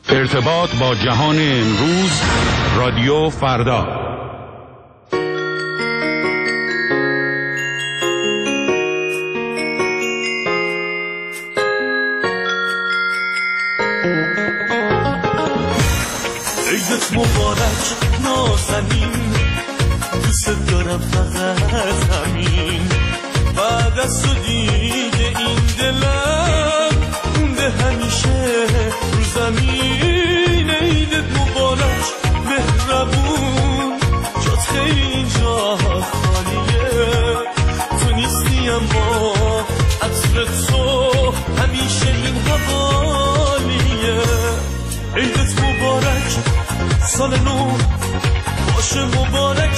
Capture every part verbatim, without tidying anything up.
ارتباط با جهان امروز، رادیو فردا. عیدت مبارک نازنین، دوست دارم فقط همین. بعد از تو دیگه این دلم مونده همیشه رو زمین. عیدت مبارک مهربون، جات خیلی اینجا خالیه. تو نیستی اما عطر تو همیشه این حوالیه. عیدت مبارک، سال نو باشه مبارک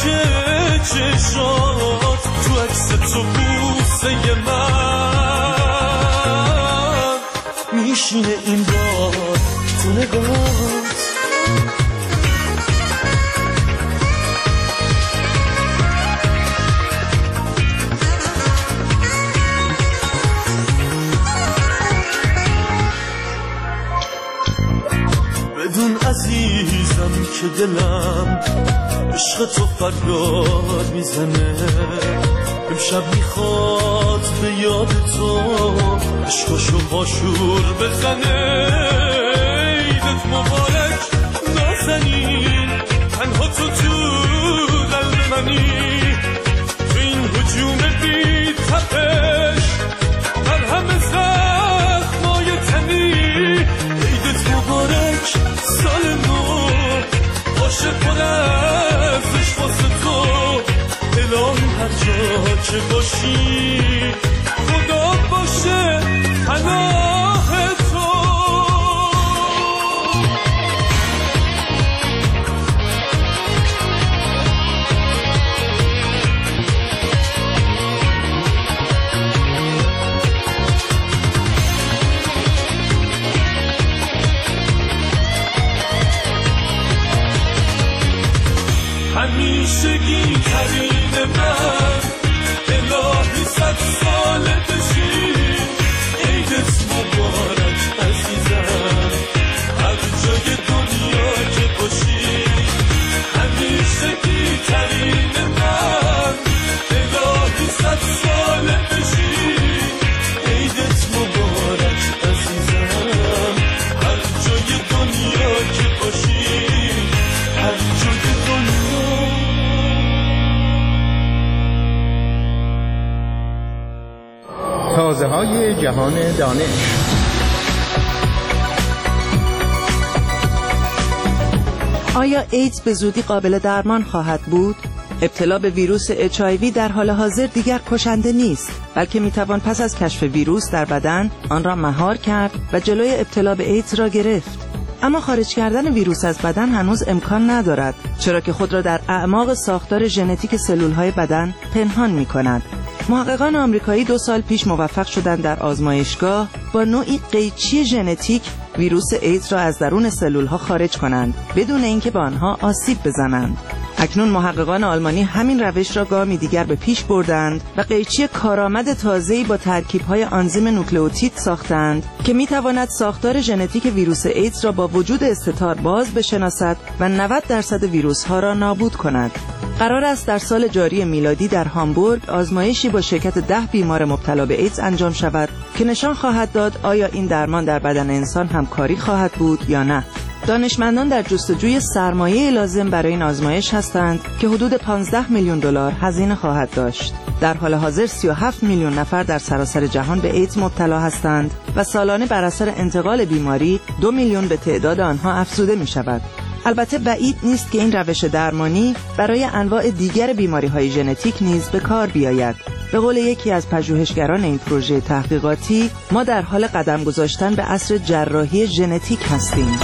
چشات، تو عکس تو بوسه من میشینه این بار تو نگات. بدون عزیزم که دلم عشق تو فریاد میزنه. امشب میخواد به یاد تو عشقشو باشور بزنه. عیدت مبارک نازنین، تنها تو تو قلب منی. تو این هجوم بی تپش من همه زخمای تنی. عیدت مبارک، سال نو باشه پر از عشق واسه تو. الهی هر جا که باشی خدا باشه پناه تو. همیشگی ترین من، الهی صد ساله بشی. عیدت مبارک عزیزم، هر جای دنیا که باشی. همیشگی ترین من، الهی صد ساله بشی. عیدت مبارک عزیزم، هر جای دنیا که باشی. هر جای دنیا. تازه های جهان دانش. آیا ایدز به زودی قابل درمان خواهد بود؟ ابتلا به ویروس اچ آی وی در حال حاضر دیگر کشنده نیست، بلکه میتوان پس از کشف ویروس در بدن آن را مهار کرد و جلوی ابتلا به ایدز را گرفت. اما خارج کردن ویروس از بدن هنوز امکان ندارد، چرا که خود را در اعماق ساختار ژنتیک سلول‌های بدن پنهان می‌کند. محققان آمریکایی دو سال پیش موفق شدند در آزمایشگاه با نوعی قیچی ژنتیک ویروس ایدز را از درون سلول‌ها خارج کنند بدون اینکه به آنها آسیب بزنند. اکنون محققان آلمانی همین روش را گامی دیگر به پیش بردند و قیچی کارآمد تازه‌ای با ترکیب‌های آنزیم نوکلئوتید ساختند که می‌تواند ساختار ژنتیک ویروس ایدز را با وجود استتار باز بشناسد و نود درصد ویروس‌ها را نابود کند. قرار است در سال جاری میلادی در هامبورگ آزمایشی با شرکت ده بیمار مبتلا به ایدز انجام شود که نشان خواهد داد آیا این درمان در بدن انسان هم کاری خواهد بود یا نه. دانشمندان در جستجوی سرمایه لازم برای این آزمایش هستند که حدود پانزده میلیون دلار هزینه خواهد داشت. در حال حاضر سی و هفت میلیون نفر در سراسر جهان به ایدز مبتلا هستند و سالانه بر اثر انتقال بیماری دو میلیون به تعداد آنها افزوده می شود. البته بعید نیست که این روش درمانی برای انواع دیگر بیماری‌های ژنتیک نیز به کار بیاید. به قول یکی از پژوهشگران این پروژه تحقیقاتی، ما در حال قدم گذاشتن به عصر جراحی ژنتیک هستیم.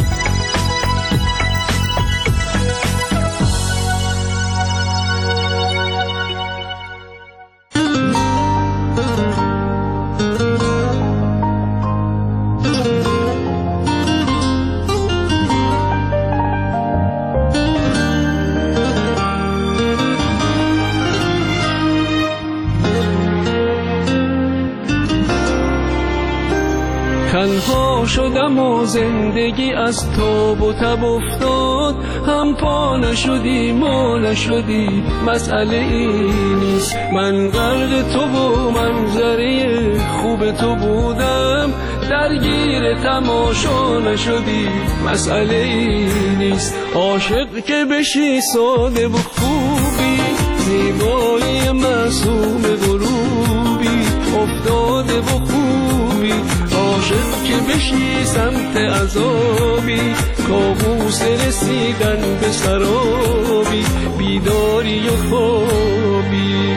تنها شدم و زندگی از تاب و تب افتاد، هم پا نشدی ما نشدی مسئله ای نیست. من غرق تو و منظره خوب تو بودم، درگیر تماشا نشدی مسئله ای نیست. عاشق که بشی ساده و خوبی، زیبایی معصوم غروبی افتاده و خوبی. عاشق که بشی سمت عذابی، کابوس رسیدن به سرابی، بیداری و خوابی.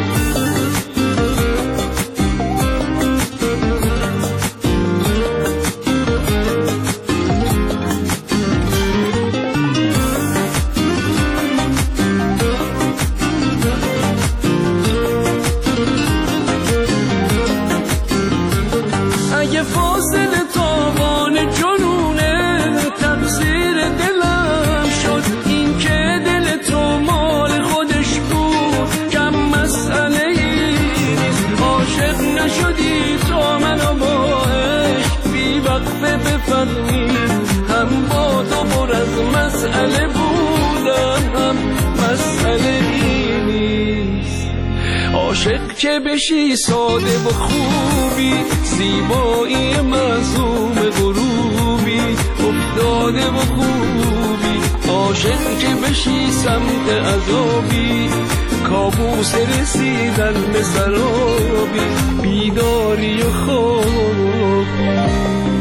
هم با تو پر از مسئله بودم، هم مسئله ای نیست. عاشق که بشی ساده و خوبی، زیبایی معصوم غروبی افتاده و خوبی. عاشق که بشی سمت عذابی، کابوس رسیدن به سرابی، بیداری و خوابی.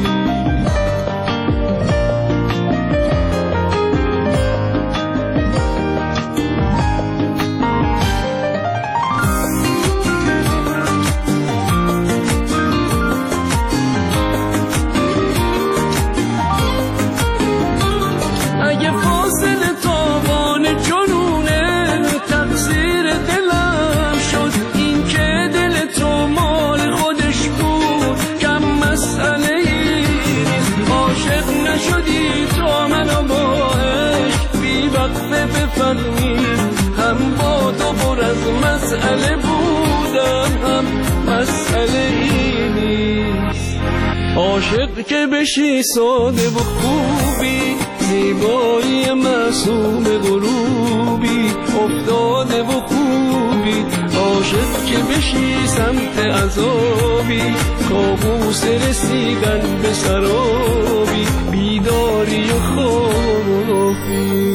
هم با تو پر از مسئله بودم، هم مسئله ای نیست. عاشق که بشی ساده و خوبی، زیبایی معصوم غروبی افتاده و خوبی. عاشق که بشی سمت عذابی، کابوس رسیدن به سرابی، بیداری و خوابی.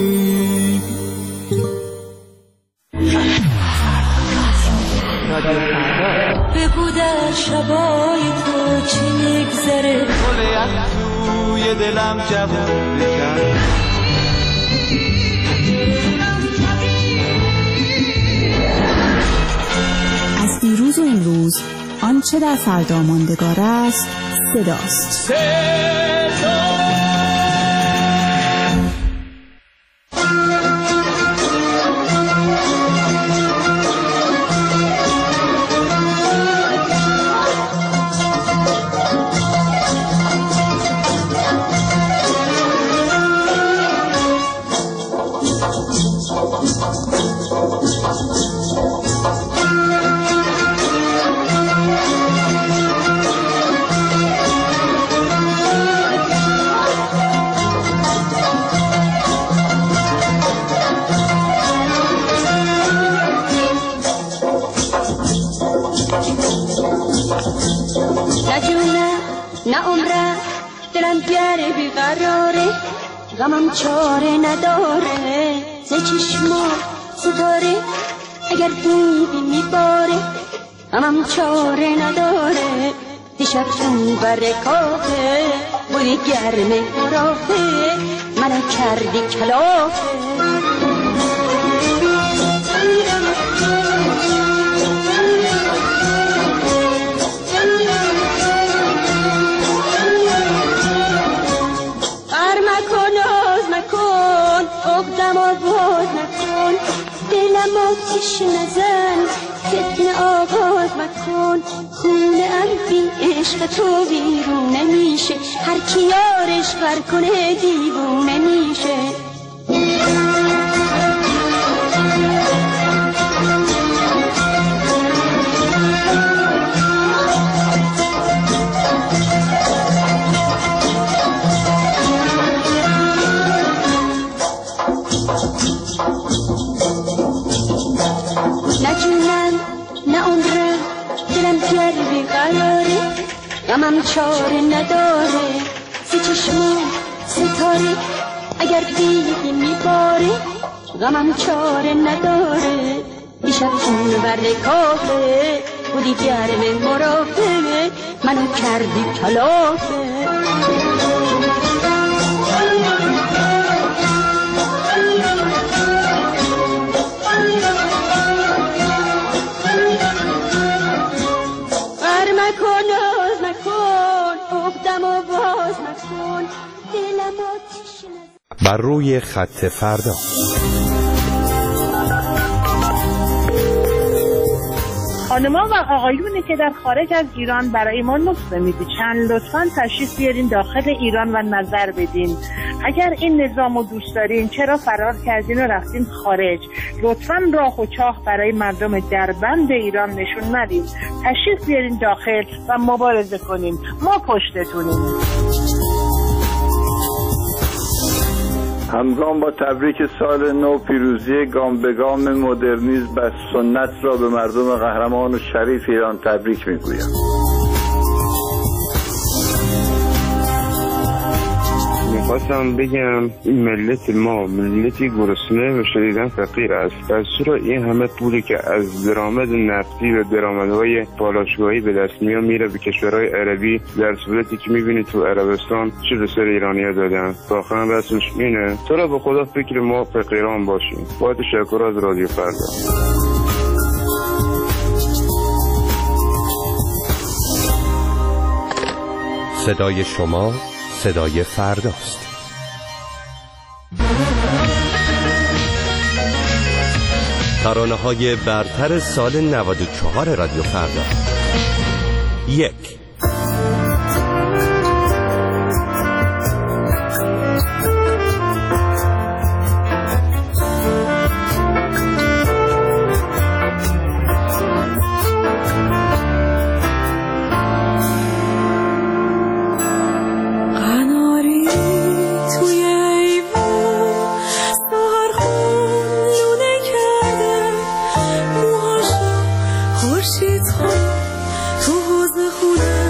بگو در شبای تو چی میگذره، گل یخ توی دلم جوون بکن. از دیروز و امروز آنچه در فردا ماندگار است صداست. صدا غمم چاره نداره، ز چشما ستاره اگر دیدی میباره. غمم چاره نداره، دیشب چون برکاته بودی گرمه رافه، منو کردی کلافه. عقدم آواز نکن، دلم آتش نزن، فتنه آغاز مکن. خونه‌ام بی عشق تو بیرون نمیشه، هر کی یارش غر کنه دیوونه میشه. غمم چاره نداره، سه چشمون ستاره اگر دیگه میباره، غمم چاره نداره. دیشب اون ور کافه بودی گرم مرافه، منو کردی کلافه. بر مکن آز مکن افتم و باز مکن دلم آتیش نزد. بر روی خط فردا. خانما و آقایونی که در خارج از ایران برای ما نسخه می‌پیچن، لطفاً تشریف بیارین داخل ایران و نظر بدین. اگر این نظام رو دوست دارین چرا فرار کردین و رفتین خارج؟ لطفاً راه و چاه برای مردم دربند ایران نشون ندین. تشریف بیارین داخل و مبارزه کنین، ما پشتتونیم. همزمان با تبریک سال نو، پیروزی گام به گام مدرنیسم و سنت را به مردم قهرمان و شریف ایران تبریک میگویم. میخواستم بگم این ملت ما ملتی گرسنه و شدیداً فقیر است. پس چرا این همه پولی که از درآمد نفتی و درآمدهای پالایشگاهی به دست میاد میره به کشورهای عربی، در صورتی که میبینی تو عربستان چه به سر ایرانی‌ها دادن؟ واقعا رسمش اینه. چرا به خدا فکر ما فقیران باشیم. با تشکر از رادیو فردا. صدای شما صدای فرداست. ترانه‌های برتر سال نود و چهار رادیو فردا. یک. خورشید تو حوض خونه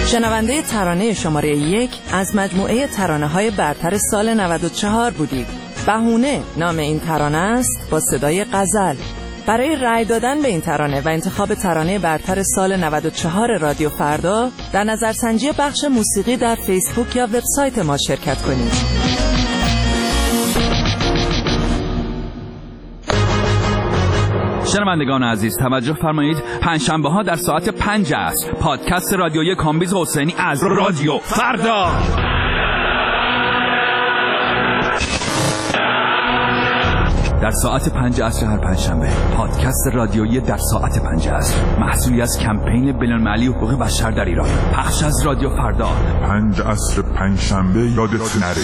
شنونده ترانه شماره یک از مجموعه ترانه های برتر سال نود و چهار بودید. بهونه نام این ترانه است با صدای غزل. برای رأی دادن به این ترانه و انتخاب ترانه برتر سال نود و چهار رادیو فردا در نظرسنجی بخش موسیقی در فیسبوک یا وبسایت ما شرکت کنید. شنوندگان عزیز توجه فرمایید، پنجشنبه ها در ساعت پنج است پادکست رادیویی کامبیز حسینی از رادیو فردا. در ساعت پنج عصر هر پنجشنبه پادکست رادیویی در ساعت پنج عصر، محصولی از کمپین بین‌المللی حقوق بشر در ایران، پخش از رادیو فردا. پنج عصر پنجشنبه یادت نره.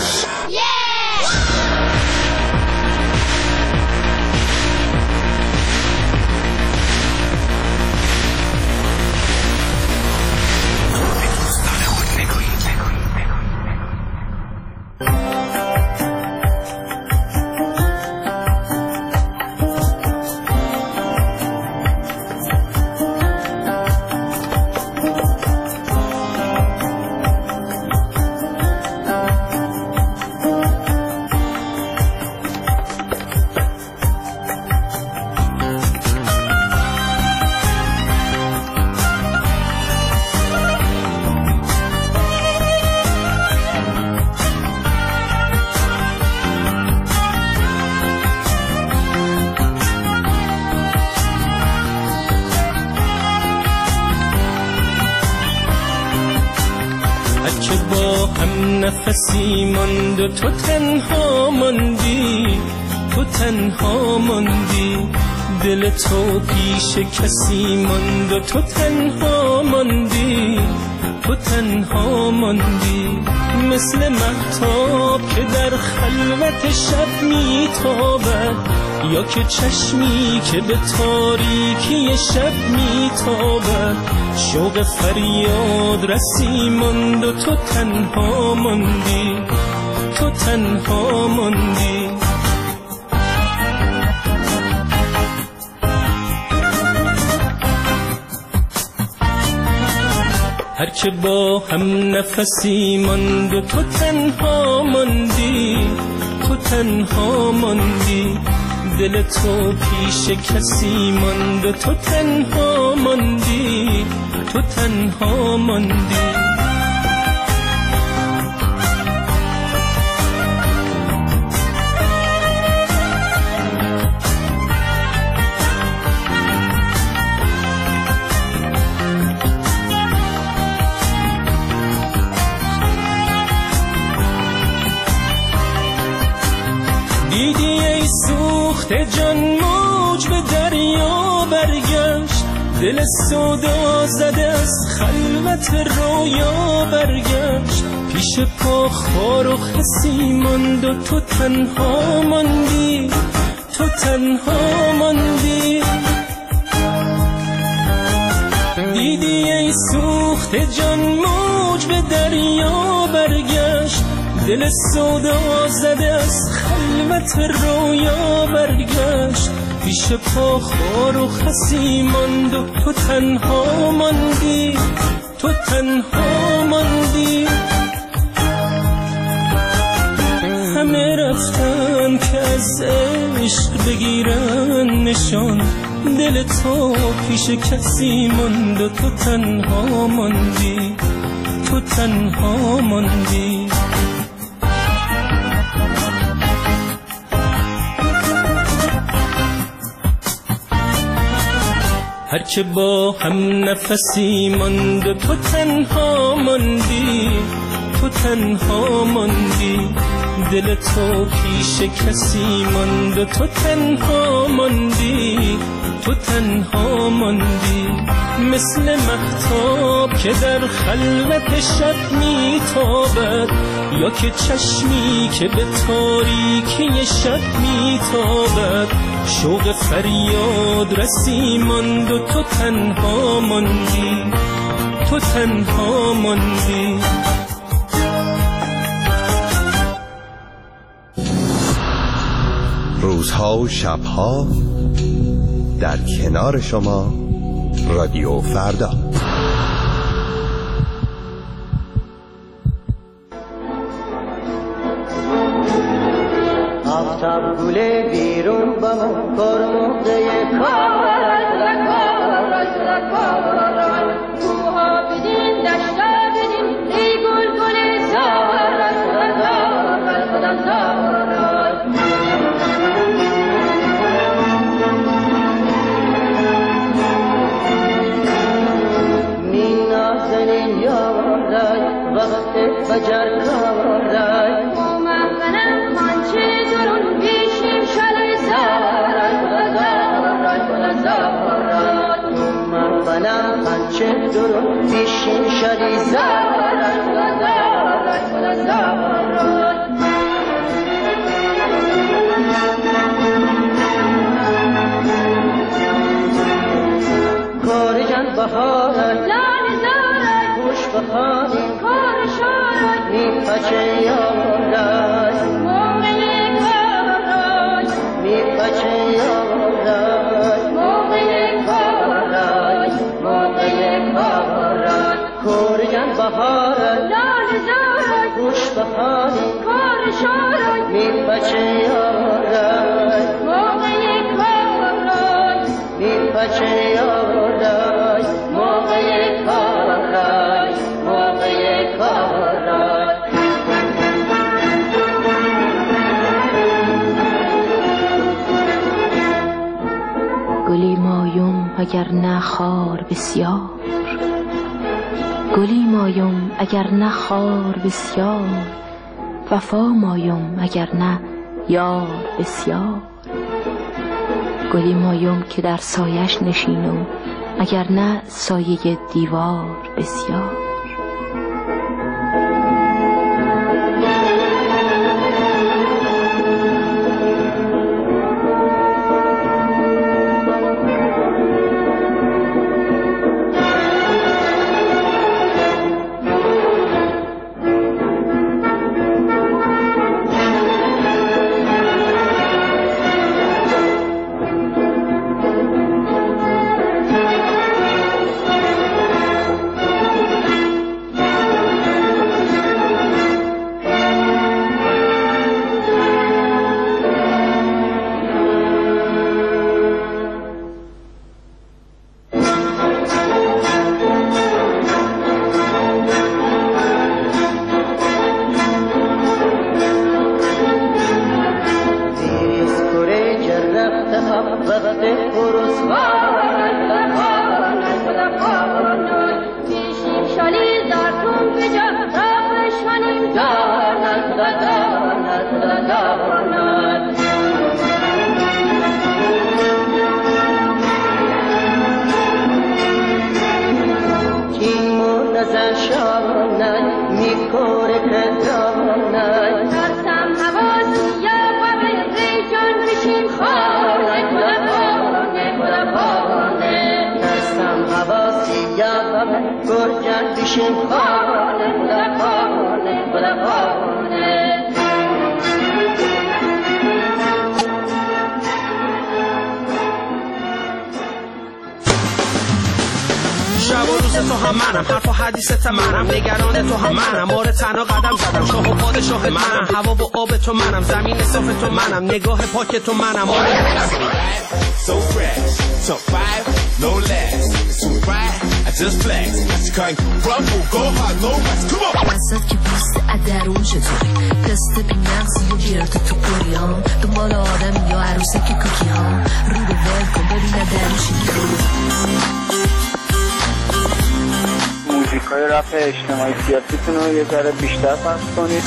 نفسی ماند و تو تنها ماندی، تو تنها ماندی، دل تو پیش کسی ماند و تو تنها ماندی، تو تنها ماندی، مثل مهتاب که در خلوت شب میتابد، یا که چشمی که به تاریکی شب میتابد، شوق فریاد رسی ماند و تو تنها ماندی، تو تنها ماندی. هر که با هم نفسی ماند و تو تنها ماندی، تو تنها ماندی، دل تو پیش کسی ماند و تو تنها ماندی، تو تنها ماندی. دیدی ای سوخت جان موج به دریا برگشت، دل سودا زده از خلوت رویا برگشت، پیش پا خار و خسی ماند و تو تنها ماندی، تو تنها ماندی. دیدی ای سوخت جان موج به دریا برگشت، دل سودا زده از خلوت رویا برگشت، پیش پا خار و خسی ماند و تو تنها ماندی، تو تنها ماندی. همه رفتن که از عشق بگیرن نشان، دل تو پیش کسی ماند و تو تنها ماندی، تو تنها ماندی. هر که با هم نفسی ماند و تو تنها ماندی، تو تنها ماندی، دل تو پیش کسی ماند و تو تنها ماندی، تو تنها ماندی، مثل مهتاب که در خلوت شب میتابد، یا که چشمی که به تاریکی شب میتابد، شوق فریاد رسی ماند و تو تنها ماندی، تو تنها ماندی. روزها و شبها در کنار شما رادیو فردا. گله بیرون با من کرموده کارای کارای کارای کوها بدین دشتا بدین ای گل گل زارای زارای زارای می نازنین یارای وقت فجر کارای مومنم خانچه درون بیشیم شلای زارای زارای زارای مومنم خانچه درون بیشیم شلای زارای زارای زارای کار جان بهارای لال زارای خوش بخوانی کار شارای می پچه یارای موقع کارای می پچه یارای موقع کارای موقع کارای کار جان بهارای لال زارای خوش بخوانی کار شارای می پچه یارای موقع کارای می پچه یارای موقع کارای موقع کارای گلی مایم اگر نه خار بسیار گلی مایم اگر نه خار بسیار وفا مایم اگر نه یار بسیار گلی مایم که در سایش نشینم اگر نه سایه دیوار بسیار شب و روز تو هم منم، حرف و حدیثت منم، نگران تو هم منم، مار تنها قدم زدم، شاه و پادشاه منم، هوا و آب تو منم، زمین صاف تو منم، نگاه پاک تو منم. So fresh, top five, no less. Too bright, I just flex. You can't rumble, go hard, no rest. Come on. وسط که پوست ادرون چطوری تست بی نقصی و گرد تو قریام دنبال آدم یا عروسه که کوکی ها رو به ول کن ببینه دروشی موزیک های رپ اجتماعی سیاسیتون رو یه ذره بیشتر پخش کنید.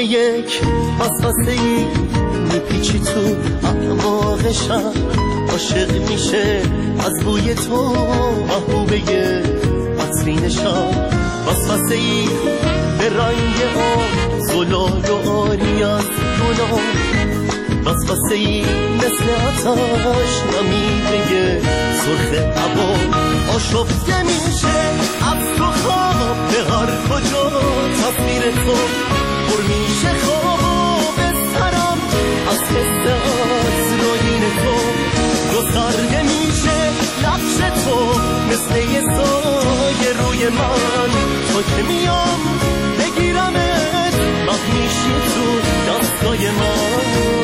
یک وسوسه ای میپیچی تو اعماقشم، عاشق میشه از بوی تو محبوبه عطرینشم. وسوسه ای به رنگ آب زلال و آری از گناه، وسوسه ای مثل آتش نمیده سرخ عبا. آشفته میشه از تو خواب به هر کجا تصویر تو، پر میشه خواب و به سرم از حس عطرآیین تو. گسترده میشه لبش تو مثل یه سایه روی من، تا که میام بگیرمت وقت میشی تو دستای من.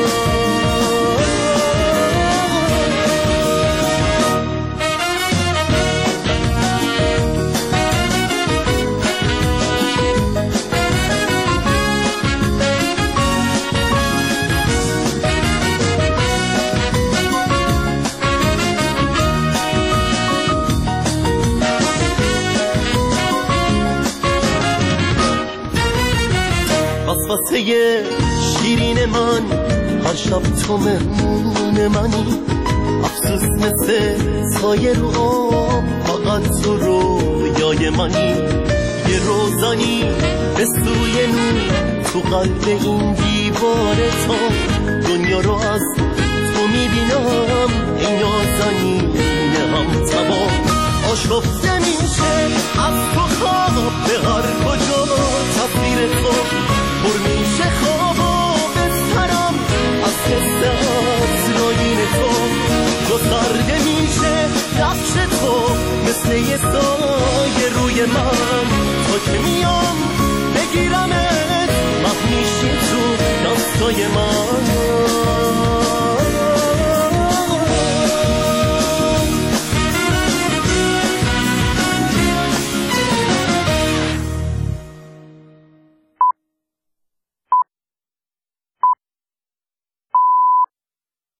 وسوسه شیرین من، هر شب تو مهمون منی. افسوس مثل سایه رو آب، فقط تو رویای منی. یه روزانی به سوی نور تو قلب این دیوار تا، دنیا رو از تو میبینم ای نازنین هم تبا. آشفته